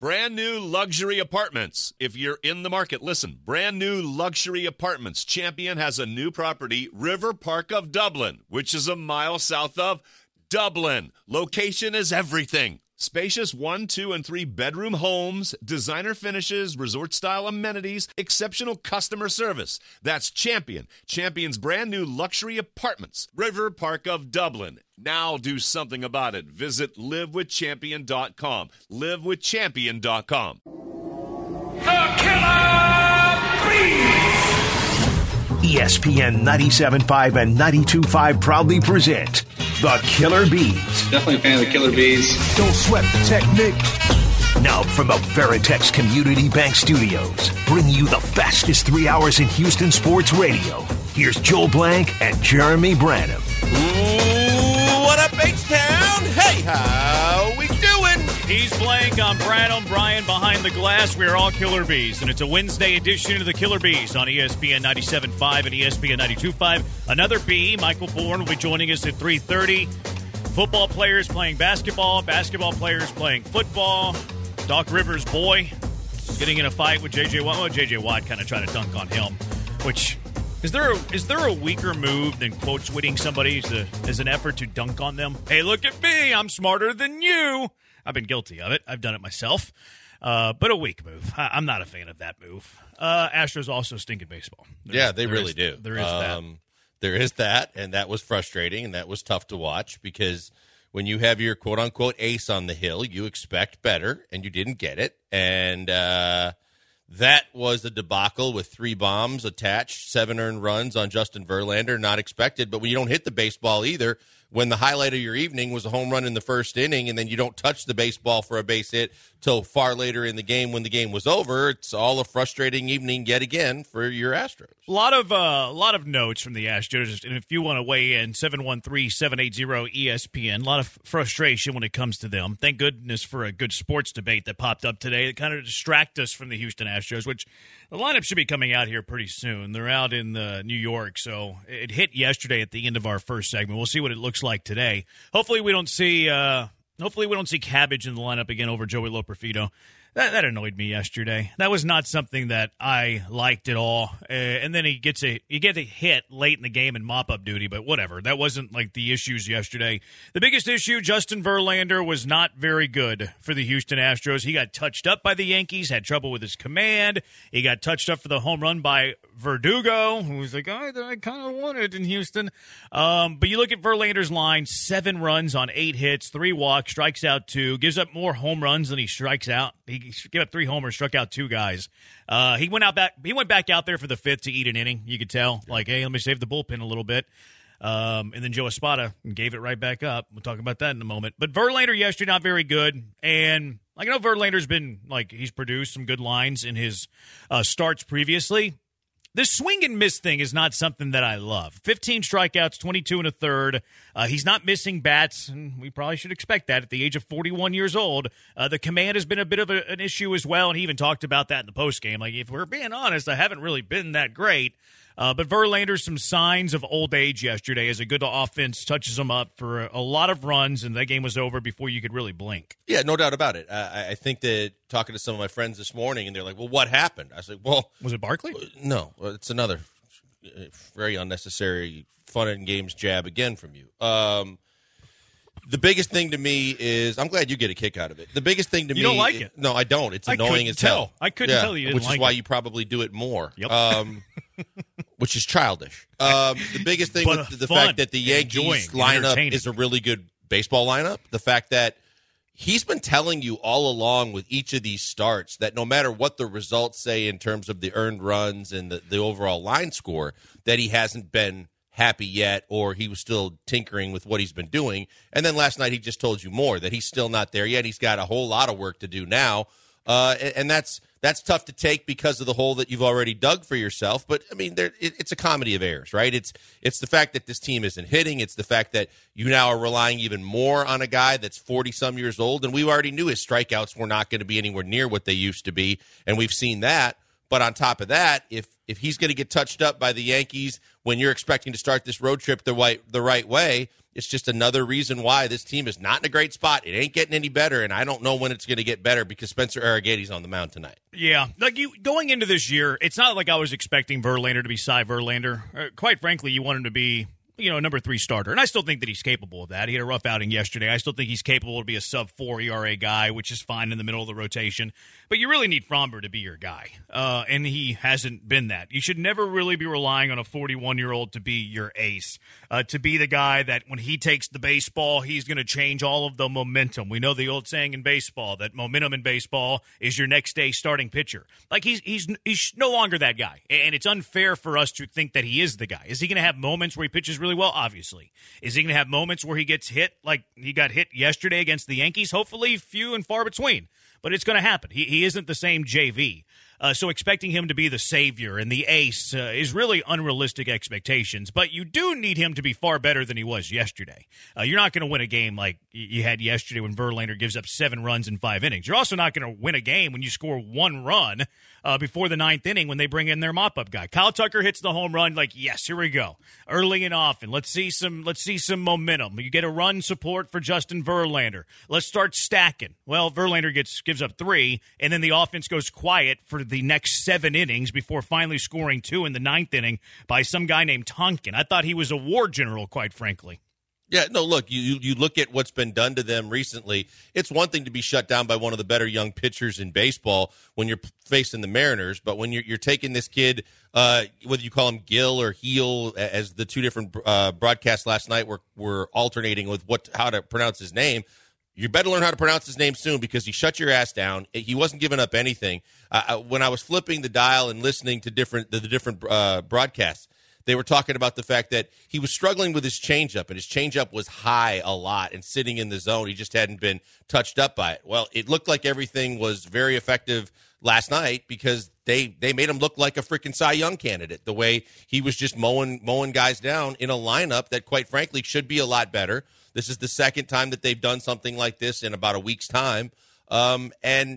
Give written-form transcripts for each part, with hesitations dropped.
Brand new luxury apartments. If you're in the market, listen. Brand new luxury apartments. Champion has a new property, River Park of Dublin, which is a mile south of Dublin. Location is everything. Spacious 1, 2, and 3 bedroom homes, designer finishes, resort-style amenities, exceptional customer service. That's Champion. Champion's brand new luxury apartments, River Park of Dublin. Now do something about it. Visit livewithchampion.com. Livewithchampion.com. The Killer Bees! ESPN 97.5 and 92.5 proudly present The Killer Bees. Definitely a fan of the Killer Bees. Don't sweat the technique. Now from the Veritex Community Bank Studios, bringing you the fastest 3 hours in Houston sports radio. Here's Joel Blank and Jeremy Branham. What up, H-Town? Hey, how we doing? He's Blank, I'm Branham, Brian behind the glass. We're all Killer Bees, and it's a Wednesday edition of the Killer Bees on ESPN 97.5 and ESPN 92.5. Another B, Michael Bourne, will be joining us at 3:30. Football players playing basketball players playing football. Doc Rivers' boy getting in a fight with J.J. Watt. Well, J.J. Watt kind of trying to dunk on him, which... Is there a weaker move than quote tweeting somebody as an effort to dunk on them? Hey, look at me. I'm smarter than you. I've been guilty of it. I've done it myself. But a weak move. I'm not a fan of that move. Astros also stink at baseball. They really do. There is that. There is that, and that was frustrating, and that was tough to watch because when you have your quote-unquote ace on the hill, you expect better, and you didn't get it. And that was a debacle with 3 bombs attached, 7 earned runs on Justin Verlander, not expected. But when you don't hit the baseball either, when the highlight of your evening was a home run in the first inning and then you don't touch the baseball for a base hit till far later in the game when the game was over, it's all a frustrating evening yet again for your Astros. A lot of notes from the Astros, and if you want to weigh in, 713-780-ESPN. A lot of frustration when it comes to them. Thank goodness for a good sports debate that popped up today that kind of distract us from the Houston Astros, which the lineup should be coming out here pretty soon. They're out in New York, so it hit yesterday at the end of our first segment. We'll see what it looks like today. Hopefully we don't see Cabbage in the lineup again over Joey Loperfido. That annoyed me yesterday. That was not something that I liked at all. And then he gets a hit late in the game in mop-up duty, but whatever. That wasn't like the issues yesterday. The biggest issue, Justin Verlander was not very good for the Houston Astros. He got touched up by the Yankees, had trouble with his command. He got touched up for the home run by Verdugo, who was like, I kind of want it in Houston. But you look at Verlander's line, 7 runs on 8 hits, 3 walks, strikes out 2, gives up more home runs than he strikes out. He gave up 3 homers, struck out 2 guys. He went back out there for the 5th to eat an inning. You could tell, like, hey, let me save the bullpen a little bit. And then Joe Espada gave it right back up. We'll talk about that in a moment. But Verlander yesterday, not very good. And I know Verlander's been, he's produced some good lines in his starts previously. This swing and miss thing is not something that I love. 15 strikeouts, 22 and a third. He's not missing bats, and we probably should expect that at the age of 41 years old. The command has been a bit of an issue as well, and he even talked about that in the postgame. Like, if we're being honest, I haven't really been that great. But Verlander, some signs of old age yesterday as a good offense touches him up for a lot of runs, and that game was over before you could really blink. Yeah, no doubt about it. I think that talking to some of my friends this morning, and they're like, well, what happened? I was like, well. Was it Barkley? No, it's another very unnecessary fun and games jab again from you. The biggest thing to me is, I'm glad you get a kick out of it. The biggest thing to me. You don't like it? No, I don't. It's annoying as hell. I couldn't tell you didn't which like is why it. you probably do it more. Yep. Which is childish. The biggest thing with the fact that the Yankees lineup is a really good baseball lineup, the fact that he's been telling you all along with each of these starts that no matter what the results say in terms of the earned runs and the overall line score, that he hasn't been happy yet, or he was still tinkering with what he's been doing. And then last night he just told you more, that he's still not there yet. He's got a whole lot of work to do now. And that's tough to take because of the hole that you've already dug for yourself. But, I mean, it's a comedy of errors, right? It's the fact that this team isn't hitting. It's the fact that you now are relying even more on a guy that's 40-some years old. And we already knew his strikeouts were not going to be anywhere near what they used to be, and we've seen that. But on top of that, if he's going to get touched up by the Yankees when you're expecting to start this road trip the right way, it's just another reason why this team is not in a great spot. It ain't getting any better, and I don't know when it's going to get better because Spencer Arrighetti's on the mound tonight. Yeah, going into this year, it's not like I was expecting Verlander to be Cy Verlander. Quite frankly, you want him to be number 3 starter. And I still think that he's capable of that. He had a rough outing yesterday. I still think he's capable to be a sub-4 ERA guy, which is fine in the middle of the rotation. But you really need Framber to be your guy. And he hasn't been that. You should never really be relying on a 41-year-old to be your ace, to be the guy that when he takes the baseball, he's going to change all of the momentum. We know the old saying in baseball that momentum in baseball is your next day starting pitcher. Like he's no longer that guy. And it's unfair for us to think that he is the guy. Is he going to have moments where he pitches really well? Obviously. Is he going to have moments where he gets hit like he got hit yesterday against the Yankees? Hopefully few and far between. But it's going to happen. He isn't the same JV. So expecting him to be the savior and the ace is really unrealistic expectations. But you do need him to be far better than he was yesterday. You're not going to win a game like you had yesterday when Verlander gives up 7 runs in 5 innings. You're also not going to win a game when you score 1 run before the 9th inning when they bring in their mop-up guy. Kyle Tucker hits the home run like, yes, here we go. Early and often. Let's see some momentum. You get a run support for Justin Verlander. Let's start stacking. Well, Verlander gives up 3, and then the offense goes quiet for the next 7 innings before finally scoring 2 in the 9th inning by some guy named Tonkin. I thought he was a war general, quite frankly. Yeah, no, look, you look at what's been done to them recently. It's one thing to be shut down by one of the better young pitchers in baseball when you're facing the Mariners, but when you're taking this kid, whether you call him Gill or Heel, as the 2 different broadcasts last night were alternating with how to pronounce his name, you better learn how to pronounce his name soon because he shut your ass down. He wasn't giving up anything. When I was flipping the dial and listening to the different broadcasts, they were talking about the fact that he was struggling with his changeup, and his changeup was high a lot and sitting in the zone. He just hadn't been touched up by it. Well, it looked like everything was very effective last night because they made him look like a freaking Cy Young candidate, the way he was just mowing guys down in a lineup that, quite frankly, should be a lot better. This is the second time that they've done something like this in about a week's time. And,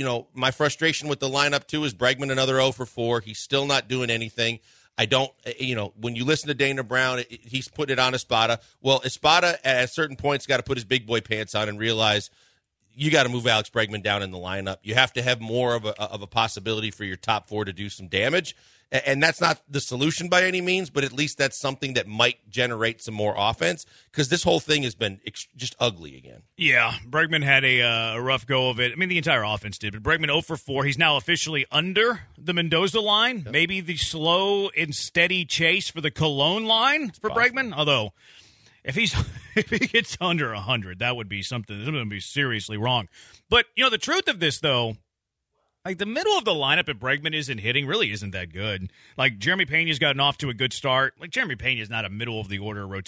my frustration with the lineup, too, is Bregman another 0 for 4. He's still not doing anything. I don't, when you listen to Dana Brown, he's putting it on Espada. Well, Espada at certain points got to put his big boy pants on and realize you got to move Alex Bregman down in the lineup. You have to have more of a possibility for your top 4 to do some damage. And that's not the solution by any means, but at least that's something that might generate some more offense because this whole thing has been just ugly again. Yeah, Bregman had a rough go of it. I mean, the entire offense did, but Bregman 0 for 4. He's now officially under the Mendoza line, maybe the slow and steady chase for the Cologne line for Bregman, although if he gets under 100, that would be something that would be seriously wrong. But, the truth of this, though, like the middle of the lineup at Bregman isn't hitting, really isn't that good. Like Jeremy Pena's gotten off to a good start. Like Jeremy Pena's not a middle of the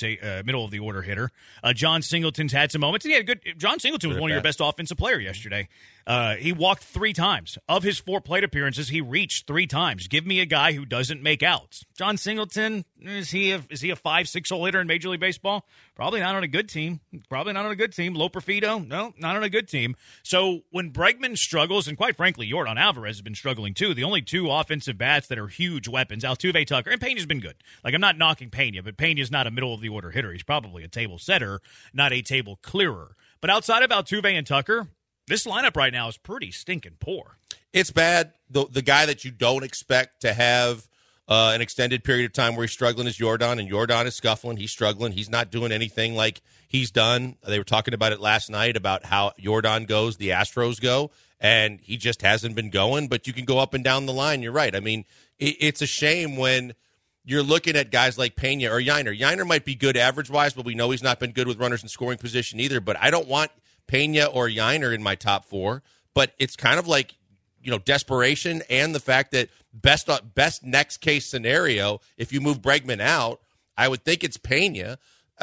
order hitter. John Singleton's had some moments. John Singleton was one of your best offensive players yesterday. He walked 3 times. Of his 4 plate appearances, he reached 3 times. Give me a guy who doesn't make outs. John Singleton, is he a 5-6 hole hitter in Major League Baseball? Probably not on a good team. Low Perfido? No, not on a good team. So when Bregman struggles, and quite frankly, Yordan Alvarez has been struggling too, the only 2 offensive bats that are huge weapons, Altuve, Tucker, and Pena's been good. Like, I'm not knocking Pena, but Pena's not a middle-of-the-order hitter. He's probably a table setter, not a table clearer. But outside of Altuve and Tucker, this lineup right now is pretty stinking poor. It's bad. The guy that you don't expect to have an extended period of time where he's struggling is Yordan, and Yordan is scuffling. He's struggling. He's not doing anything like he's done. They were talking about it last night about how Yordan goes, the Astros go, and he just hasn't been going. But you can go up and down the line. You're right. I mean, it's a shame when you're looking at guys like Pena or Yiner. Yiner might be good average-wise, but we know he's not been good with runners in scoring position either. But I don't want Pena or Yiner in my top 4, but it's kind of like, desperation and the fact that best next case scenario, if you move Bregman out, I would think it's Pena,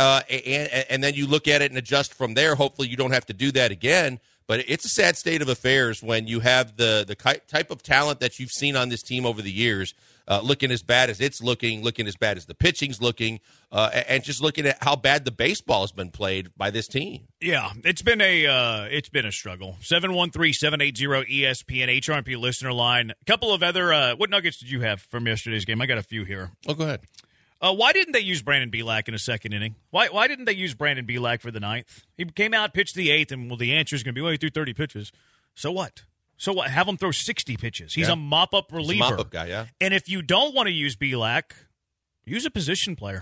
and then you look at it and adjust from there. Hopefully you don't have to do that again, but it's a sad state of affairs when you have the type of talent that you've seen on this team over the years. looking as bad as it's looking as bad as the pitching's looking, and just looking at how bad the baseball has been played by this team. Yeah, it's been a struggle. 713-780-ESPN HRMP listener line. A couple of other what nuggets did you have from yesterday's game? I got a few here. Oh, go ahead. Why didn't they use Brandon Bielak in a second inning? Why didn't they use Brandon Bielak for the ninth? He came out, pitched the eighth, and the answer is going to be, he threw 30 pitches. So what? So what? Have him throw 60 pitches. He's a mop-up reliever. He's a mop-up guy, yeah. And if you don't want to use Bielak, use a position player.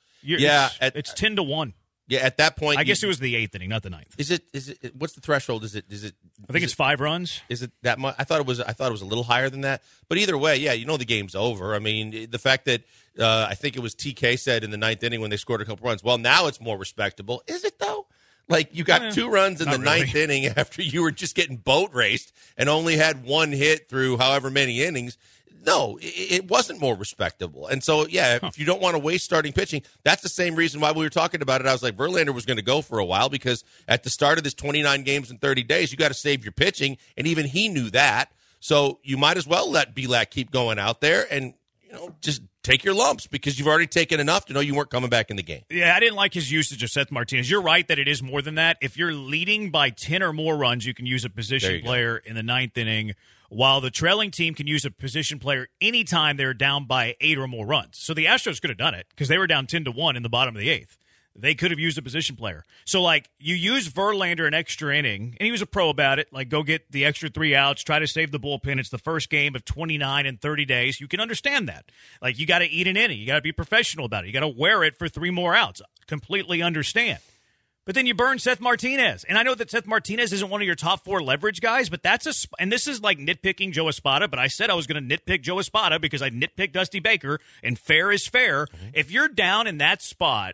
It's 10-1. Yeah, at that point, I guess it was the eighth inning, not the ninth. Is it? What's the threshold? Is it? I think it's 5 runs. Is it that much? I thought it was a little higher than that. But either way, yeah, the game's over. I mean, the fact that I think it was TK said in the ninth inning when they scored a couple runs. Well, now it's more respectable. Is it though? Like you got 2 runs in the ninth inning after you were just getting boat raced and only had 1 hit through however many innings. No, it wasn't more respectable. And so, if you don't want to waste starting pitching, that's the same reason why we were talking about it. I was like, Verlander was going to go for a while because at the start of this 29 games in 30 days, you got to save your pitching. And even he knew that. So you might as well let Bielak keep going out there and, just take your lumps because you've already taken enough to know you weren't coming back in the game. Yeah, I didn't like his usage of Seth Martinez. You're right that it is more than that. If you're leading by 10 or more runs, you can use a position player in the ninth inning, while the trailing team can use a position player anytime they're down by 8 or more runs. So the Astros could have done it because they were down 10-1 in the bottom of the eighth. They could have used a position player. So, you use Verlander an extra inning, and he was a pro about it. Go get the extra 3 outs, try to save the bullpen. It's the first game of 29 in 30 days. You can understand that. You got to eat an inning. You got to be professional about it. You got to wear it for 3 more outs. Completely understand. But then you burn Seth Martinez. And I know that Seth Martinez isn't one of your top 4 leverage guys, but and this is like nitpicking Joe Espada, but I said I was going to nitpick Joe Espada because I nitpicked Dusty Baker, and fair is fair. Mm-hmm. If you're down in that spot,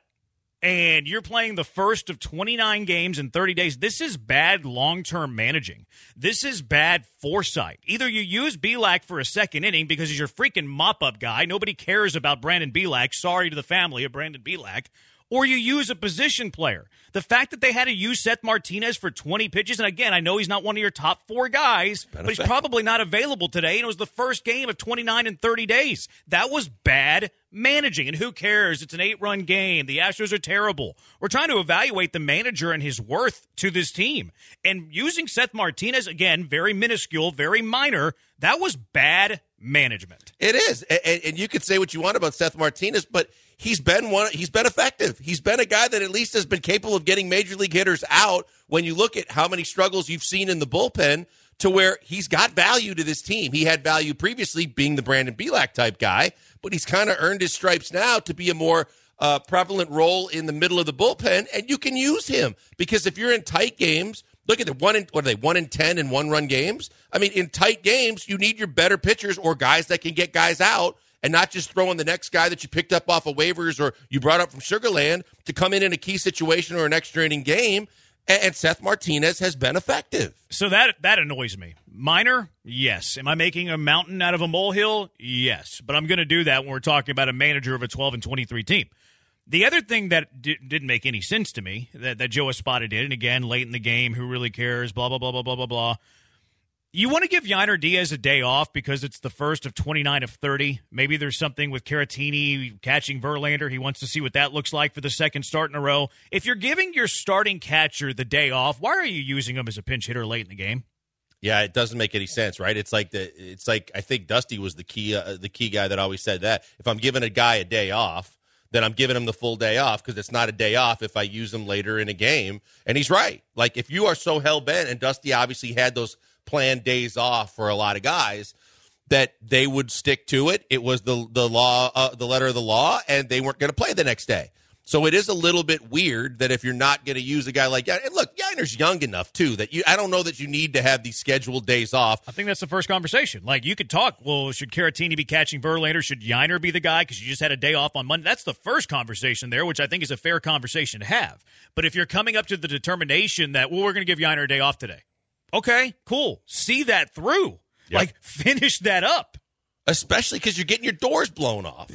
and you're playing the first of 29 games in 30 days, this is bad long-term managing. This is bad foresight. Either you use Bielak for a second inning because he's your freaking mop-up guy. Nobody cares about Brandon Bielak. Sorry to the family of Brandon Bielak. Or you use a position player. The fact that they had to use Seth Martinez for 20 pitches, and again, I know he's not one of your top 4 guys, but he's probably not available today, and it was the first game of 29 in 30 days. That was bad managing, and who cares? It's an 8-run game. The Astros are terrible. We're trying to evaluate the manager and his worth to this team. And using Seth Martinez, again, very minuscule, very minor, that was bad management. It is, and you could say what you want about Seth Martinez, but he's been effective. He's been a guy that at least has been capable of getting major league hitters out when you look at how many struggles you've seen in the bullpen to where he's got value to this team. He had value previously being the Brandon Bielak type guy, but he's kind of earned his stripes now to be a more prevalent role in the middle of the bullpen, and you can use him because if you're in tight games, look at the 1 in 10 and 1-run games? I mean, in tight games, you need your better pitchers or guys that can get guys out and not just throwing the next guy that you picked up off of waivers or you brought up from Sugarland to come in a key situation or an extra inning game. And Seth Martinez has been effective. So that annoys me. Minor? Yes. Am I making a mountain out of a molehill? Yes. But I'm going to do that when we're talking about a manager of a 12-23 team. The other thing that didn't make any sense to me that Joe Espada did, and again, late in the game, who really cares, blah, blah, blah, blah, blah, blah, blah. You want to give Yainer Diaz a day off because it's the first of 29 of 30. Maybe there's something with Caratini catching Verlander. He wants to see what that looks like for the second start in a row. If you're giving your starting catcher the day off, why are you using him as a pinch hitter late in the game? Yeah, it doesn't make any sense, right? It's like I think Dusty was the key guy that always said that. If I'm giving a guy a day off, then I'm giving him the full day off because it's not a day off if I use him later in a game. And he's right. Like, if you are so hell-bent, and Dusty obviously had those planned days off for a lot of guys, that they would stick to it. It was the law, the letter of the law, and they weren't going to play the next day. So it is a little bit weird that if you're not going to use a guy like that, and look, Yainer's young enough too that I don't know that you need to have these scheduled days off. I think that's the first conversation. Like, you could talk, well, should Caratini be catching Verlander? Should Yainer be the guy because you just had a day off on Monday? That's the first conversation there, which I think is a fair conversation to have. But if you're coming up to the determination that, well, we're going to give Yainer a day off today. Okay, cool. See that through. Yep. Like, finish that up. Especially because you're getting your doors blown off.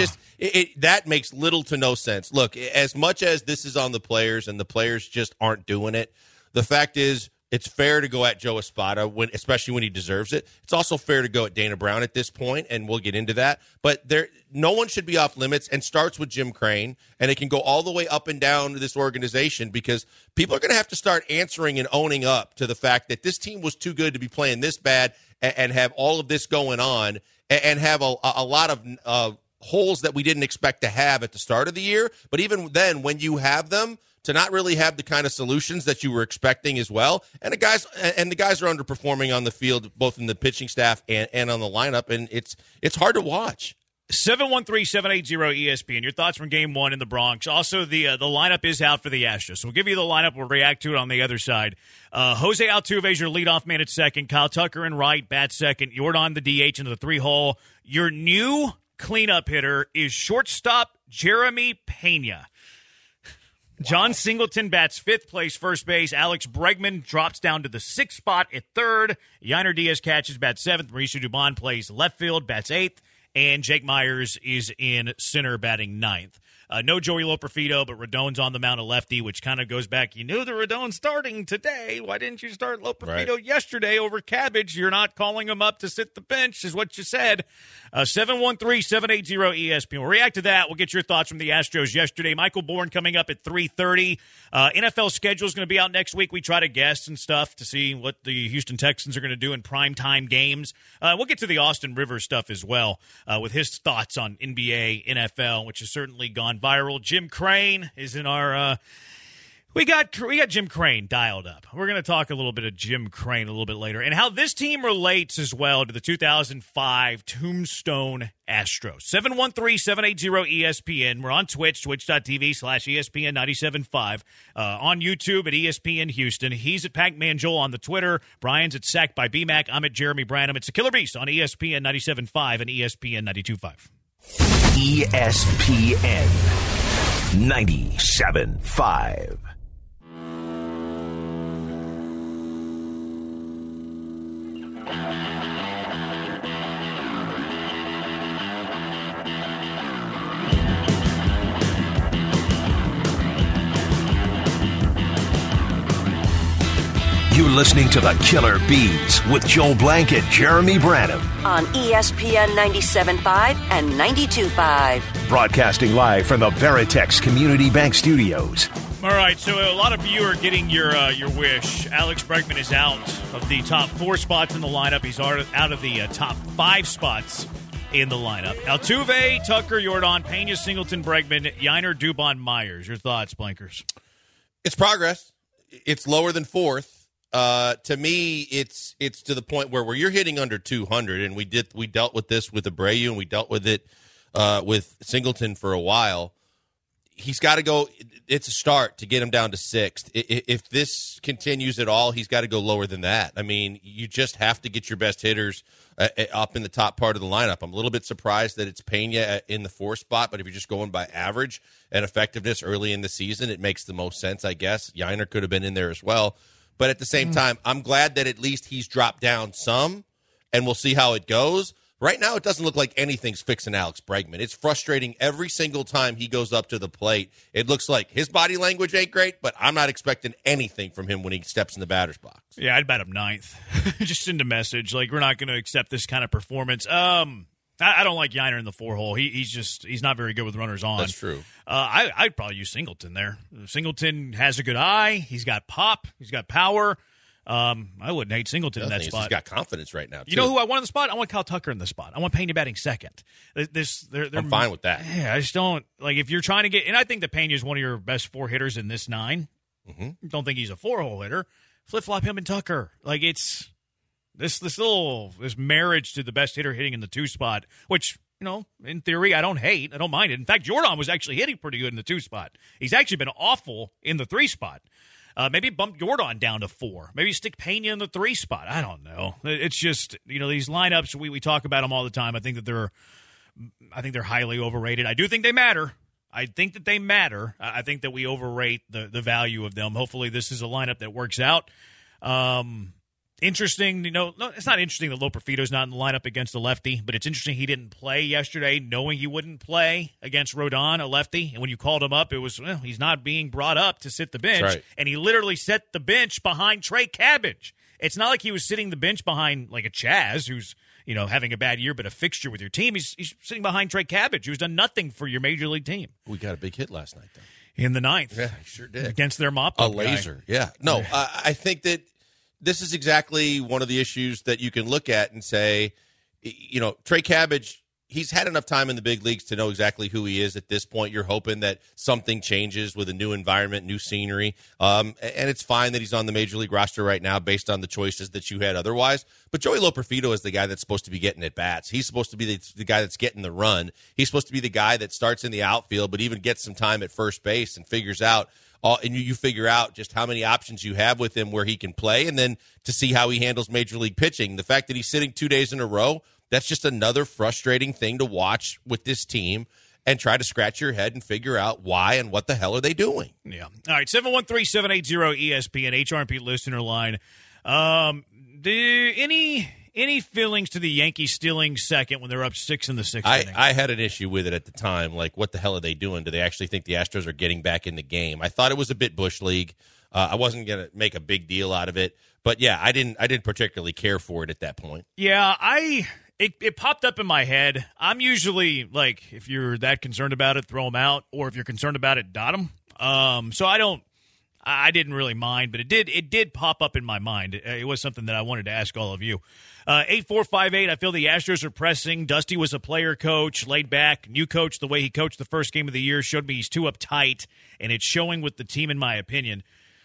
That makes little to no sense. Look, as much as this is on the players and the players just aren't doing it, the fact is It's fair to go at Joe Espada, especially when he deserves it. It's also fair to go at Dana Brown at this point, and we'll get into that. But no one should be off limits, and starts with Jim Crane, and it can go all the way up and down to this organization, because people are going to have to start answering and owning up to the fact that this team was too good to be playing this bad and have all of this going on and have a lot of holes that we didn't expect to have at the start of the year. But even then, when you have them, to not really have the kind of solutions that you were expecting as well. And the guys are underperforming on the field, both in the pitching staff and on the lineup, and it's hard to watch. 713-780-ESPN. Your thoughts from Game 1 in the Bronx. Also, the lineup is out for the Astros. So we'll give you the lineup. We'll react to it on the other side. Jose Altuve is your leadoff man at second. Kyle Tucker in right, bat second. Yordan, the DH, into the 3-hole. Your new cleanup hitter is shortstop Jeremy Pena. John Singleton bats fifth, plays first base. Alex Bregman drops down to the sixth spot at third. Yainer Diaz catches, bats seventh. Mauricio Dubon plays left field, bats eighth. And Jake Myers is in center, batting ninth. No Joey Loperfido, but Rodon's on the mound, a lefty, which kind of goes back. You knew the Rodon starting today. Why didn't you start Loperfido yesterday over Cabbage? You're not calling him up to sit the bench, is what you said. 713-780-ESPN. We'll react to that. We'll get your thoughts from the Astros yesterday. Michael Bourne coming up at 3:30. NFL schedule is going to be out next week. We try to guess and stuff to see what the Houston Texans are going to do in primetime games. We'll get to the Austin Rivers stuff as well with his thoughts on NBA, NFL, which has certainly gone viral. Jim Crane is in our we got Jim Crane dialed up. We're going to talk a little bit of Jim Crane a little bit later and how this team relates as well to the 2005 Tombstone Astros. 713-780-ESPN. We're on Twitch, twitch.tv/ESPN975. On YouTube at ESPN Houston. He's at Pac-Man Joel on the Twitter. Brian's at Sacked by BMAC. I'm at Jeremy Branham. It's a Killer Beast on ESPN 97.5 and ESPN 92.5. ESPN 97.5. You're listening to the Killer Bees with Joel Blank and Jeremy Branham on ESPN 97.5 and 92.5. Broadcasting live from the Veritex Community Bank Studios. All right, so a lot of you are getting your wish. Alex Bregman is out of the top 4 spots in the lineup. He's out of the top 5 spots in the lineup. Altuve, Tucker, Yordan, Pena, Singleton, Bregman, Yainer, Dubon, Myers. Your thoughts, Blankers? It's progress. It's lower than 4th. To me, it's to the point where you're hitting under 200, and we dealt with this with Abreu, and we dealt with it with Singleton for a while. He's got to go. It's a start to get him down to 6th. If this continues at all, he's got to go lower than that. I mean, you just have to get your best hitters up in the top part of the lineup. I'm a little bit surprised that it's Pena in the 4th spot, but if you're just going by average and effectiveness early in the season, it makes the most sense, I guess. Yainer could have been in there as well. But at the same time, I'm glad that at least he's dropped down some, and we'll see how it goes. Right now, it doesn't look like anything's fixing Alex Bregman. It's frustrating every single time he goes up to the plate. It looks like his body language ain't great, but I'm not expecting anything from him when he steps in the batter's box. Yeah, I'd bet him 9th. Just send a message. Like, we're not going to accept this kind of performance. I don't like Yainer in the 4-hole. He's not very good with runners on. That's true. I'd probably use Singleton there. Singleton has a good eye. He's got pop. He's got power. I wouldn't hate Singleton in that spot. He's got confidence right now, too. You know who I want in the spot? I want Kyle Tucker in the spot. I want Pena batting second. I'm fine with that. Yeah, I just don't. Like, if you're trying to get – and I think that Pena is one of your best 4 hitters in this 9. Mm-hmm. Don't think he's a 4-hole hitter. Flip-flop him and Tucker. Like, it's – this marriage to the best hitter hitting in the 2 spot, which – you know, in theory, I don't hate. I don't mind it. In fact, Yordan was actually hitting pretty good in the 2 spot. He's actually been awful in the 3 spot. Maybe bump Yordan down to 4. Maybe stick Pena in the 3 spot. I don't know. It's just, you know, these lineups, we talk about them all the time. I think they're highly overrated. I do think they matter. I think that we overrate the value of them. Hopefully this is a lineup that works out. Interesting, no, it's not interesting that Loperfido's not in the lineup against the lefty, but it's interesting he didn't play yesterday, knowing he wouldn't play against Rodon, a lefty. And when you called him up, it was, he's not being brought up to sit the bench. Right. And he literally set the bench behind Trey Cabbage. It's not like he was sitting the bench behind like a Chaz, who's having a bad year but a fixture with your team. He's sitting behind Trey Cabbage, who's done nothing for your major league team. We got a big hit last night, though. In the ninth. Yeah, he sure did. Against their mop-up A laser, guy. yeah. No, I think that this is exactly one of the issues that you can look at and say, Trey Cabbage, he's had enough time in the big leagues to know exactly who he is at this point. You're hoping that something changes with a new environment, new scenery. And it's fine that he's on the major league roster right now based on the choices that you had otherwise. But Joey Loperfido is the guy that's supposed to be getting at bats. He's supposed to be the guy that's getting the run. He's supposed to be the guy that starts in the outfield, but even gets some time at first base and figures out and you figure out just how many options you have with him where he can play, and then to see how he handles major league pitching. The fact that he's sitting 2 days in a row, that's just another frustrating thing to watch with this team and try to scratch your head and figure out why and what the hell are they doing. Yeah. All right, 713-780-ESPN, HRP listener line. Any feelings to the Yankees stealing second when they're up 6 in the 6th inning? I had an issue with it at the time. Like, what the hell are they doing? Do they actually think the Astros are getting back in the game? I thought it was a bit Bush League. I wasn't going to make a big deal out of it. But, yeah, I didn't particularly care for it at that point. Yeah, it popped up in my head. I'm usually, like, if you're that concerned about it, throw them out. Or if you're concerned about it, dot them. So I didn't really mind, but it did pop up in my mind. It was something that I wanted to ask all of you. 8458, I feel the Astros are pressing. Dusty was a player coach, laid back. New coach, the way he coached the first game of the year, showed me he's too uptight, and it's showing with the team, in my opinion.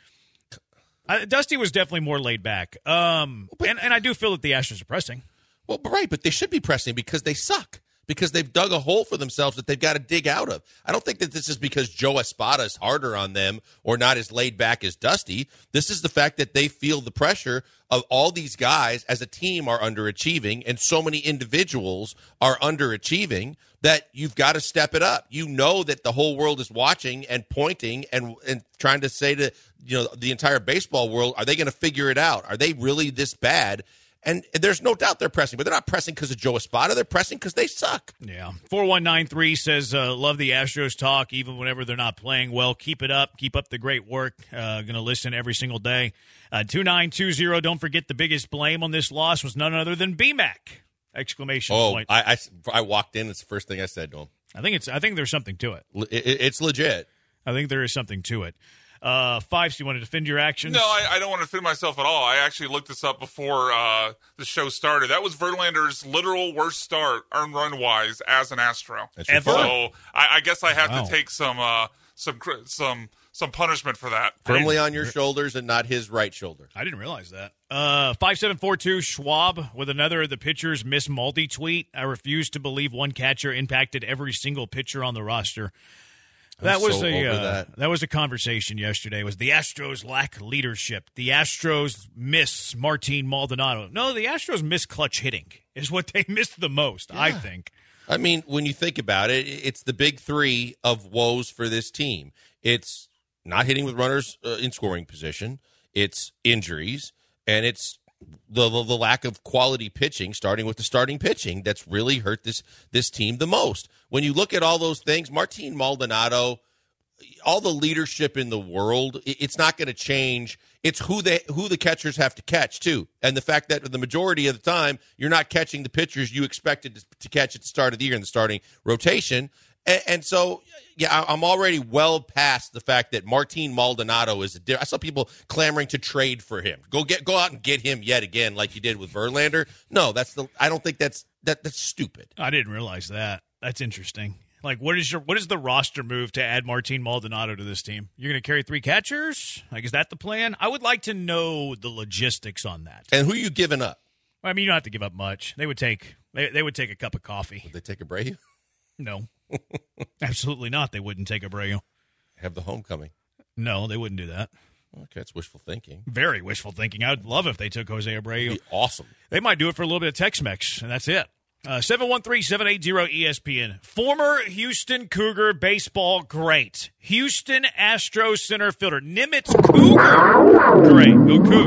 Dusty was definitely more laid back. And I do feel that the Astros are pressing. Well, right, but they should be pressing because they suck. Because they've dug a hole for themselves that they've got to dig out of. I don't think that this is because Joe Espada is harder on them or not as laid back as Dusty. This is the fact that they feel the pressure of all these guys as a team are underachieving, and so many individuals are underachieving that you've got to step it up. You know that the whole world is watching and pointing and trying to say to the entire baseball world, are they going to figure it out? Are they really this bad? And there's no doubt they're pressing, but they're not pressing because of Joe Espada. They're pressing because they suck. Yeah. 4193 says, love the Astros talk, even whenever they're not playing well. Keep it up. Keep up the great work. Going to listen every single day. 2920, don't forget the biggest blame on this loss was none other than BMAC! Exclamation point. I walked in. It's the first thing I said to him. I think there's something to it. It's legit. I think there is something to it. Fives, you want to defend your actions? No, I don't want to defend myself at all. I actually looked this up before the show started. That was Verlander's literal worst start, earned run-wise, as an Astro. Ever? So I guess I have to take some punishment for that. Firmly on your shoulders and not his right shoulder. I didn't realize that. 5742 Schwab with another of the pitchers miss Maldi tweet. I refuse to believe one catcher impacted every single pitcher on the roster. That was a conversation yesterday. Was the Astros lack leadership? The Astros miss Martin Maldonado. No, the Astros miss clutch hitting is what they miss the most, yeah. I think. I mean, when you think about it, it's the big three of woes for this team. It's not hitting with runners in scoring position. It's injuries, and it's the lack of quality pitching, starting with the starting pitching, that's really hurt this team the most. When you look at all those things, Martin Maldonado, all the leadership in the world, it's not going to change. It's who the catchers have to catch, too. And the fact that the majority of the time, you're not catching the pitchers you expected to catch at the start of the year in the starting rotation. And so, yeah, I'm already well past the fact that Martin Maldonado is I saw people clamoring to trade for him. Go out and get him yet again, like you did with Verlander. No, I don't think that's stupid. I didn't realize that. That's interesting. Like, what is the roster move to add Martin Maldonado to this team? You're going to carry 3 catchers? Like, is that the plan? I would like to know the logistics on that. And who are you giving up? I mean, you don't have to give up much. They would take a cup of coffee. Would they take Abreu? No. Absolutely not. They wouldn't take Abreu. Have the homecoming. No, they wouldn't do that. Okay, it's wishful thinking. Very wishful thinking. I would love if they took Jose Abreu. That'd be awesome. They might do it for a little bit of Tex-Mex, and that's it. 713-780-ESPN. Former Houston Cougar baseball great. Houston Astros center fielder. Nimitz Cougar. Great. Go Cougs.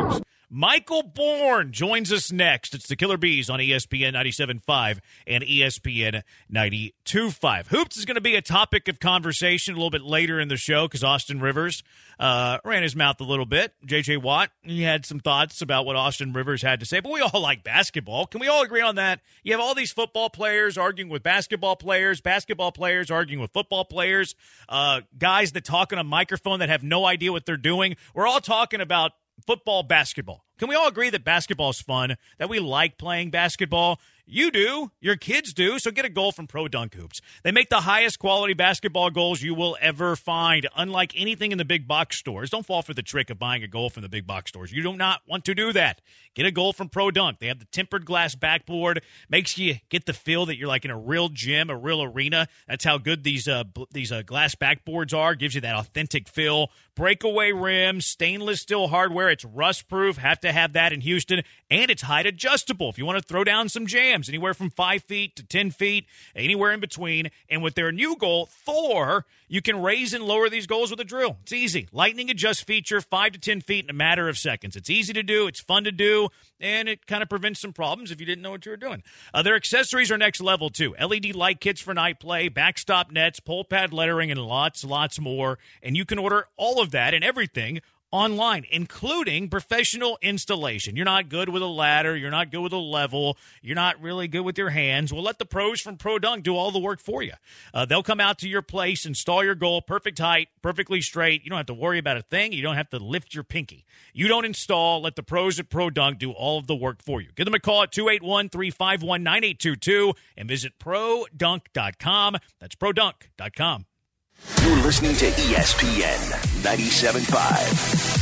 Michael Bourne joins us next. It's the Killer Bees on ESPN 97.5 and ESPN 92.5. Hoops is going to be a topic of conversation a little bit later in the show because Austin Rivers ran his mouth a little bit. J.J. Watt, he had some thoughts about what Austin Rivers had to say, but we all like basketball. Can we all agree on that? You have all these football players arguing with basketball players arguing with football players, guys that talk on a microphone that have no idea what they're doing. We're all talking about football, basketball. Can we all agree that basketball is fun, that we like playing basketball? You do. Your kids do. So get a goal from Pro Dunk Hoops. They make the highest quality basketball goals you will ever find. Unlike anything in the big box stores, don't fall for the trick of buying a goal from the big box stores. You do not want to do that. Get a goal from Pro Dunk. They have the tempered glass backboard. Makes you get the feel that you're like in a real gym, a real arena. That's how good these glass backboards are. Gives you that authentic feel. Breakaway rims, stainless steel hardware. It's rust-proof. Have to have that in Houston. And it's height adjustable. If you want to throw down some jams, anywhere from 5 feet to 10 feet, anywhere in between. And with their new goal, Thor, you can raise and lower these goals with a drill. It's easy. Lightning adjust feature, 5 to 10 feet in a matter of seconds. It's easy to do. It's fun to do. And it kind of prevents some problems if you didn't know what you were doing. Their accessories are next level, too. LED light kits for night play, backstop nets, pole pad lettering, and lots more. And you can order all of that and everything online, including professional installation. You're not good with a ladder. You're not good with a level. You're not really good with your hands. Well, let the pros from Pro Dunk do all the work for you. They'll come out to your place, install your goal, perfect height, perfectly straight. You don't have to worry about a thing. You don't have to lift your pinky. You don't install. Let the pros at Pro Dunk do all of the work for you. Give them a call at 281-351-9822 and visit produnk.com. That's produnk.com. You're listening to ESPN 97.5.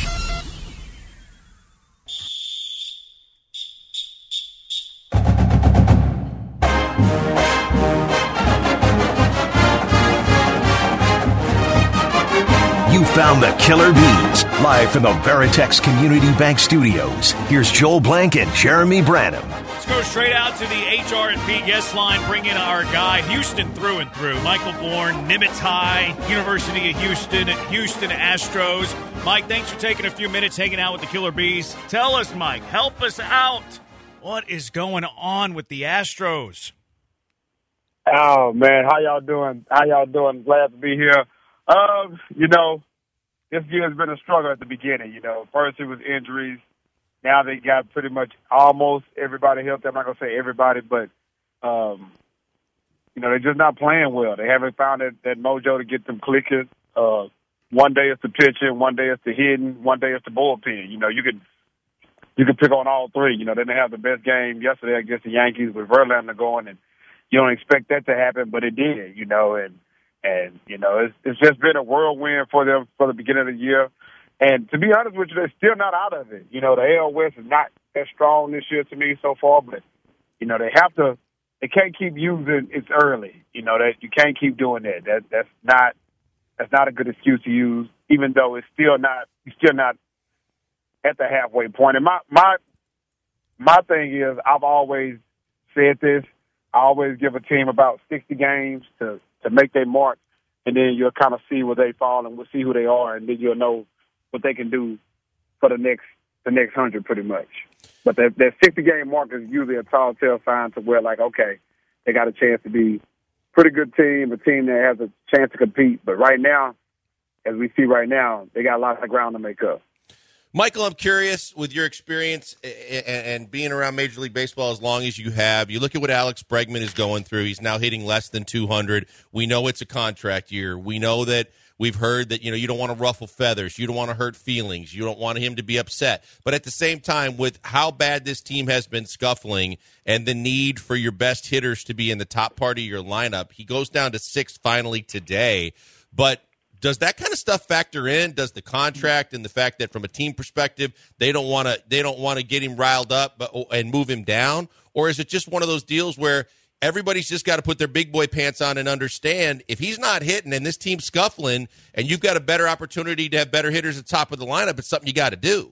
You found the Killer Bees, live from the Veritex Community Bank Studios. Here's Joel Blank and Jeremy Branham. Let's go straight out to the HR&P guest line, bring in our guy, Houston through and through, Michael Bourne, Nimitz High, University of Houston, Houston Astros. Mike, thanks for taking a few minutes hanging out with the Killer Bees. Tell us, Mike, help us out. What is going on with the Astros? Oh, man, how y'all doing? Glad to be here. This year has been a struggle at the beginning. First it was injuries. Now they got pretty much almost everybody healthy. I'm not going to say everybody, but, they're just not playing well. They haven't found that mojo to get them clicking. One day it's the pitching, one day it's the hitting, one day it's the bullpen. You can pick on all three. They didn't have the best game yesterday against the Yankees with Verlander going, and you don't expect that to happen, but it did, And it's just been a whirlwind for them for the beginning of the year. And to be honest with you, they're still not out of it. The AL West is not that strong this year to me so far, but, they can't keep using it's early. That you can't keep doing that. That's not a good excuse to use, even though you're still not at the halfway point. And my thing is, I've always said this, I always give a team about 60 games to make their mark, and then you'll kind of see where they fall, and we'll see who they are, and then you'll know what they can do for the next 100 pretty much. But that 60-game mark is usually a tall tale sign to where, okay, they got a chance to be a pretty good team, a team that has a chance to compete. But right now, as we see right now, they got a lot of ground to make up. Michael, I'm curious, with your experience and being around Major League Baseball as long as you have, you look at what Alex Bregman is going through. He's now hitting less than 200. We know it's a contract year. We know that we've heard that, you don't want to ruffle feathers. You don't want to hurt feelings. You don't want him to be upset. But at the same time, with how bad this team has been scuffling and the need for your best hitters to be in the top part of your lineup, he goes down to 6th finally today. But does that kind of stuff factor in? Does the contract and the fact that from a team perspective they don't want to get him riled up and move him down, or is it just one of those deals where everybody's just got to put their big boy pants on and understand if he's not hitting and this team's scuffling and you've got a better opportunity to have better hitters at the top of the lineup, it's something you got to do?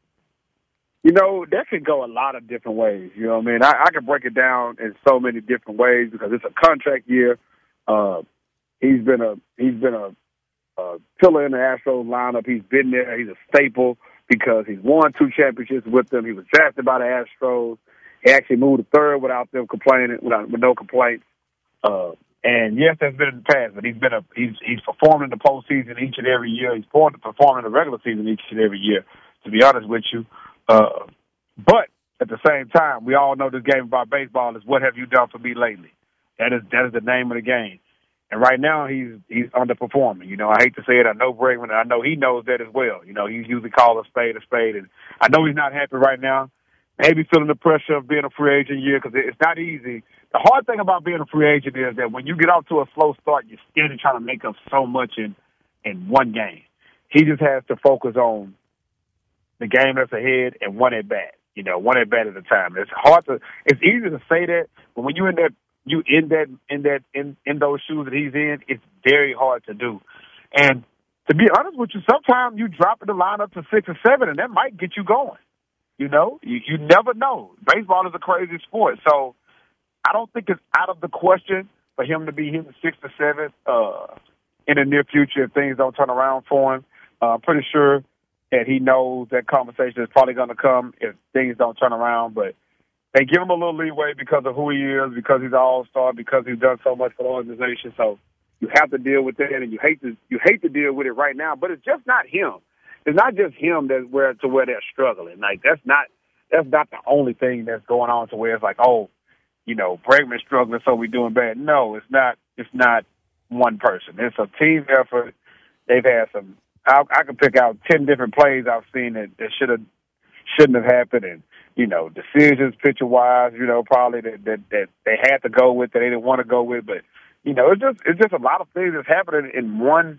That could go a lot of different ways. I could break it down in so many different ways because it's a contract year. He's been a pillar in the Astros lineup. He's been there. He's a staple. because he's won 2 championships with them. He was drafted by the Astros. He actually moved to third without them complaining, with no complaints. And yes, that's been in the past, but he's performed in the postseason each and every year. He's performed in the regular season each and every year, to be honest with you. But at the same time, we all know this game about baseball is what have you done for me lately? That is the name of the game. And right now he's underperforming. You know, I hate to say it. I know Bregman, and I know he knows that as well. You know, he usually calls a spade, and I know he's not happy right now. Maybe feeling the pressure of being a free agent year because it's not easy. The hard thing about being a free agent is that when you get off to a slow start, you're scared of trying to make up so much in one game. He just has to focus on the game that's ahead and one at bat. You know, one at bat at a time. It's easy to say that, but when you're in those shoes that he's in, it's very hard to do. And to be honest with you, sometimes you drop in the lineup to 6 or 7, and that might get you going. You know, you never know. Baseball is a crazy sport, so I don't think it's out of the question for him to be hitting 6 or 7 in the near future if things don't turn around for him. I'm pretty sure that he knows that conversation is probably going to come if things don't turn around, but they give him a little leeway because of who he is, because he's an all-star, because he's done so much for the organization. So you have to deal with that, and you hate to deal with it right now. But it's just not him. It's not just him where they're struggling. Like that's not the only thing that's going on to where it's like, oh, you know, Bregman's struggling, so we're doing bad. No, it's not. It's not one person. It's a team effort. They've had some. I can pick out 10 different plays I've seen that shouldn't have happened, and you know, decisions pitcher wise, you know, probably that they had to go with that they didn't want to go with, but you know, it's just a lot of things that's happening in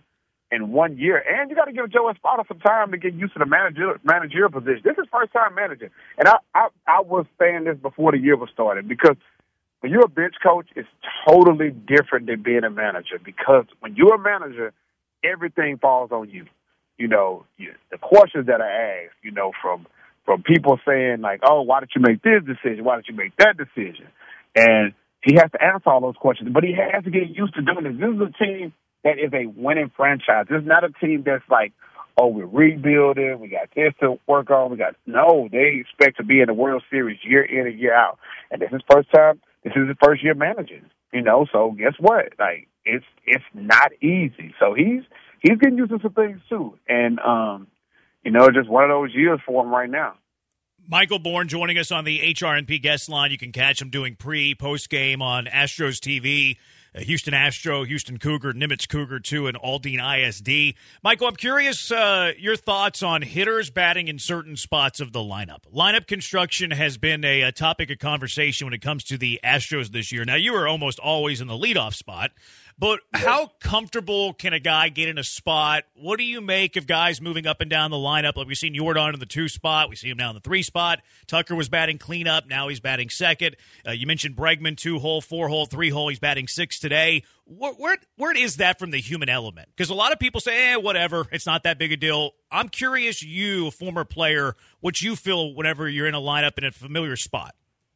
one year, and you got to give Joe Espada some time to get used to the managerial position. This is first time managing, and I was saying this before the year was started because when you're a bench coach, it's totally different than being a manager because when you're a manager, everything falls on you. You know, the questions that are asked, you know, from people saying like, oh, why did you make this decision? Why did you make that decision? And he has to answer all those questions, but he has to get used to doing this. This is a team that is a winning franchise. This is not a team that's like, oh, we're rebuilding, we got this to work on, no, they expect to be in the World Series year in and year out. And this is his first year managing, you know, so guess what? Like, it's not easy. So he's getting used to some things too. And, you know, just one of those years for him right now. Michael Bourn joining us on the HRNP guest line. You can catch him doing post-game on Astros TV, Houston Astro, Houston Cougar, Nimitz Cougar 2, and Aldine ISD. Michael, I'm curious your thoughts on hitters batting in certain spots of the lineup. Lineup construction has been a topic of conversation when it comes to the Astros this year. Now, you were almost always in the leadoff spot, but how comfortable can a guy get in a spot? What do you make of guys moving up and down the lineup? Like we've seen Jordan in the 2 spot. We see him now in the 3 spot. Tucker was batting cleanup. Now he's batting second. You mentioned Bregman, 2-hole, 4-hole, 3-hole. He's batting 6 today. Where is that from the human element? Because a lot of people say, whatever, it's not that big a deal. I'm curious, you, a former player, what you feel whenever you're in a lineup in a familiar spot.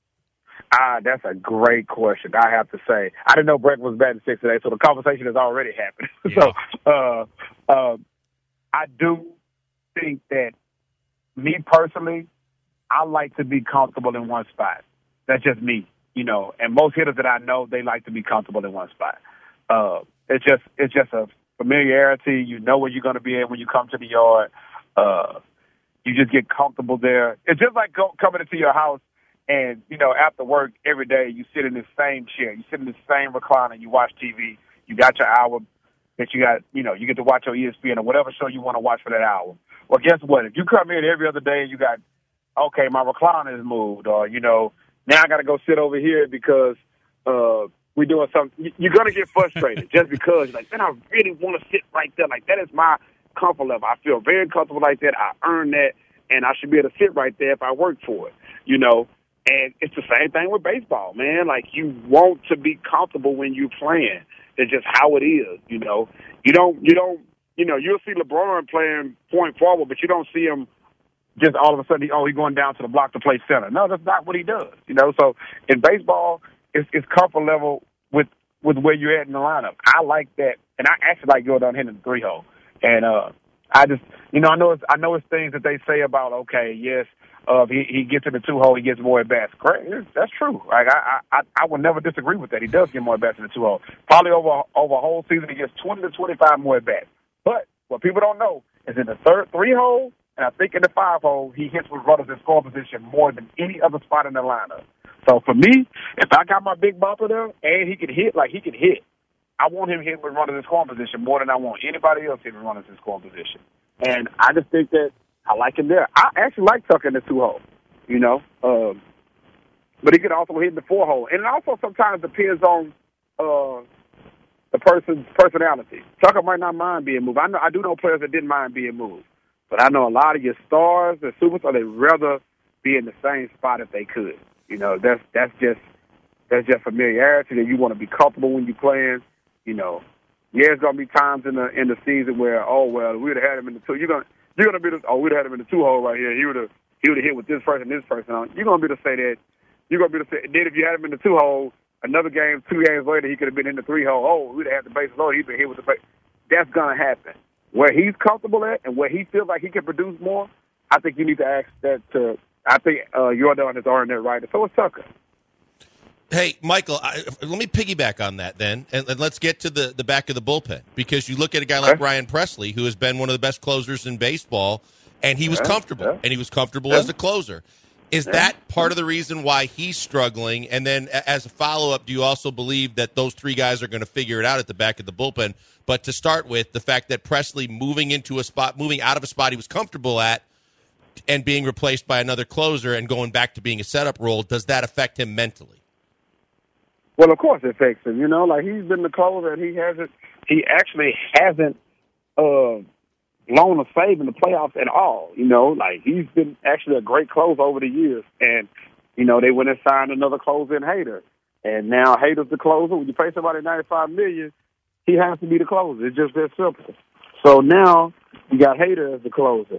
That's a great question. I have to say, I didn't know Brett was batting 6 today, so the conversation has already happened. Yeah. So, I do think that me personally, I like to be comfortable in one spot. That's just me, you know. And most hitters that I know, they like to be comfortable in one spot. It's just a familiarity. You know where you're going to be at when you come to the yard. You just get comfortable there. It's just like coming into your house. And, you know, after work every day, you sit in the same chair. You sit in the same recliner. You watch TV. You got your hour that you got, you know, you get to watch your ESPN or whatever show you want to watch for that hour. Well, guess what? If you come in every other day and you got, okay, my recliner is moved, or, you know, now I got to go sit over here because we're doing something. You're going to get frustrated just because you're like, man, I really want to sit right there. Like, that is my comfort level. I feel very comfortable like that. I earn that, and I should be able to sit right there if I work for it, you know. And it's the same thing with baseball, man. Like, you want to be comfortable when you're playing. It's just how it is, you know. You don't, you know, you'll see LeBron playing point forward, but you don't see him just all of a sudden, he's going down to the block to play center. No, that's not what he does, you know. So in baseball, it's comfort level with where you're at in the lineup. I like that, and I actually like going down hitting the 3-hole. And I just, I know it's things that they say about, okay, yes, he gets in the 2-hole, he gets more at bats. Correct, that's true. Like I would never disagree with that. He does get more at bats in the 2-hole. Probably over a whole season, he gets 20 to 25 more at bats. But what people don't know is in the 3-hole, and I think in the 5-hole, he hits with runners in scoring position more than any other spot in the lineup. So for me, if I got my big bopper there and he can hit like he can hit, I want him hitting with runners in scoring position more than I want anybody else hitting runners in scoring position. And I just think that I like him there. I actually like Tucker in the 2-hole, but he could also hit in the 4-hole. And it also sometimes depends on the person's personality. Tucker might not mind being moved. I do know players that didn't mind being moved. But I know a lot of your stars, the superstars, they'd rather be in the same spot if they could. That's just familiarity that you want to be comfortable when you're playing. There's gonna be times in the season where, we would have had him in the 2. You're gonna be we'd have had him in the 2-hole right here. He would have hit with this person on. You're gonna be to say that. You're gonna be to say then if you had him in the 2-hole, another game, 2 games later, he could have been in the 3-hole. We'd have had the bases loaded. He'd been hit with the base. That's gonna happen. Where he's comfortable at and where he feels like he can produce more, I think you need to ask that to. I think Yordan has earned that right. So is Tucker. Hey, Michael, let me piggyback on that then, and let's get to the back of the bullpen, because you look at a guy like Ryan Pressly, who has been one of the best closers in baseball, and he was comfortable, and he was comfortable as a closer. Is that part of the reason why he's struggling? And then as a follow-up, do you also believe that those 3 guys are going to figure it out at the back of the bullpen? But to start with, the fact that Pressly moving out of a spot he was comfortable at and being replaced by another closer and going back to being a setup role, does that affect him mentally? Well, of course it affects him. Like he's been the closer and he actually hasn't blown a save in the playoffs at all. Like he's been actually a great closer over the years. And, they went and signed another closer in Hader. And now Hader's the closer. When you pay somebody $95 million, he has to be the closer. It's just that simple. So now you got Hader as the closer,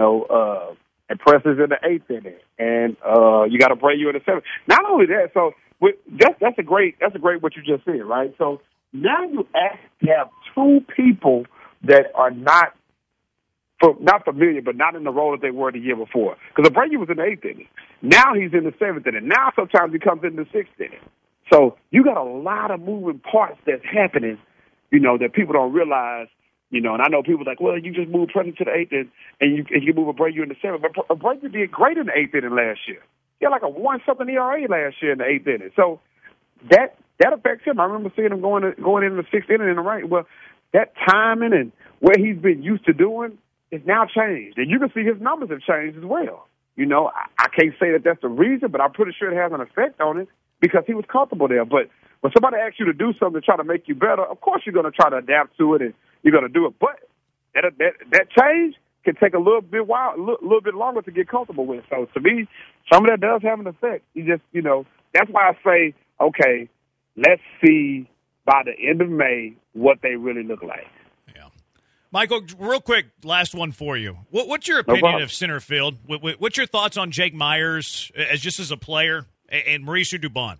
and Pressly's in the 8th inning. And you got Abreu in the 7th. Not only that, so that's a great what you just said, right? So now you actually have 2 people that are not familiar, but not in the role that they were the year before. Because Abreu was in the 8th inning. Now he's in the 7th inning. Now sometimes he comes in the 6th inning. So you got a lot of moving parts that's happening, that people don't realize. And I know people like, well, you just moved Pressly to the 8th inning, and you move Abreu in the 7th. But Abreu did great in the 8th inning last year. He had like a 1-something ERA last year in the 8th inning. So that affects him. I remember seeing him going into the 6th inning in the right. Well, that timing and where he's been used to doing is now changed. And you can see his numbers have changed as well. I can't say that that's the reason, but I'm pretty sure it has an effect on it because he was comfortable there. But when somebody asks you to do something to try to make you better, of course you're going to try to adapt to it and you're going to do it. But that change can take a little bit longer to get comfortable with. So to me, some of that does have an effect. You just, that's why I say, okay, let's see by the end of May what they really look like. Yeah. Michael, real quick, last one for you. What's your opinion of center field? What's your thoughts on Jake Myers as a player and Mauricio Dubon? I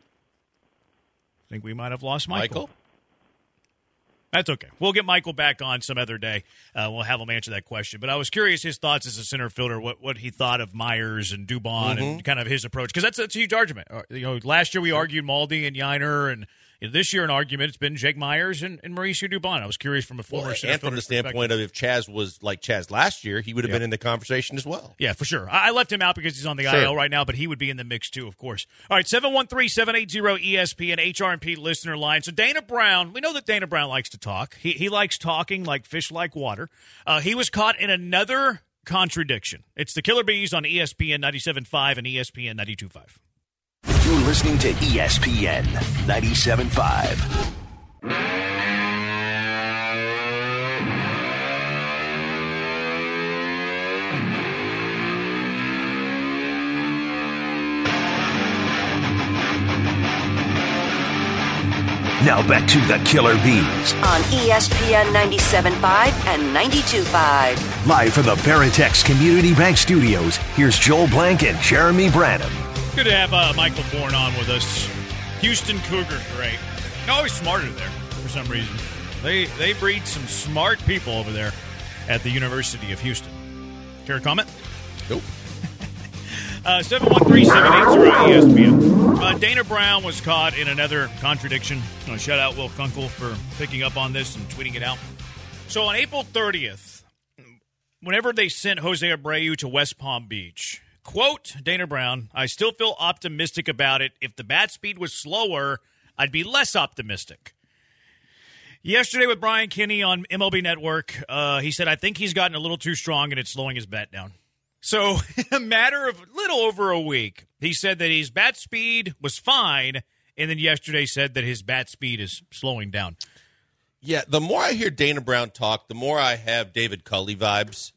think we might have lost Michael. That's okay. We'll get Michael back on some other day. We'll have him answer that question. But I was curious his thoughts as a center fielder, what he thought of Myers and Dubon and kind of his approach. Because that's a huge argument. Last year we argued Maldi and Yiner, and this year an argument it's been Jake Myers and Mauricio Dubon. I was curious from a former center and from the standpoint of if Chaz was like Chaz last year, he would have been in the conversation as well. Yeah, for sure. I left him out because he's on the IL right now, but he would be in the mix too, of course. All right, 713-780-ESPN, HRP listener line. So Dana Brown, we know that Dana Brown likes to talk. He likes talking like fish like water. He was caught in another contradiction. It's the Killer Bees on ESPN 97.5 and ESPN 92.5. You're listening to ESPN 97.5. Now back to the Killer Bees on ESPN 97.5 and 92.5. Live from the Veritex Community Bank Studios, here's Joel Blank and Jeremy Branham. Good to have Michael Bourne on with us. Houston Cougar, great. Always smarter there for some reason. They breed some smart people over there. at the University of Houston. Care to comment? Nope. 713-780-ESPN. Dana Brown was caught in another contradiction. Shout out Will Kunkel for picking up on this and tweeting it out. So on April 30th, whenever they sent Jose Abreu to West Palm Beach, quote, Dana Brown, I still feel optimistic about it. If the bat speed was slower, I'd be less optimistic. Yesterday with Brian Kinney on MLB Network, he said, I think he's gotten a little too strong and it's slowing his bat down. So, a matter of little over a week, he said that his bat speed was fine, and then yesterday said that his bat speed is slowing down. Yeah, the more I hear Dana Brown talk, the more I have David Culley vibes.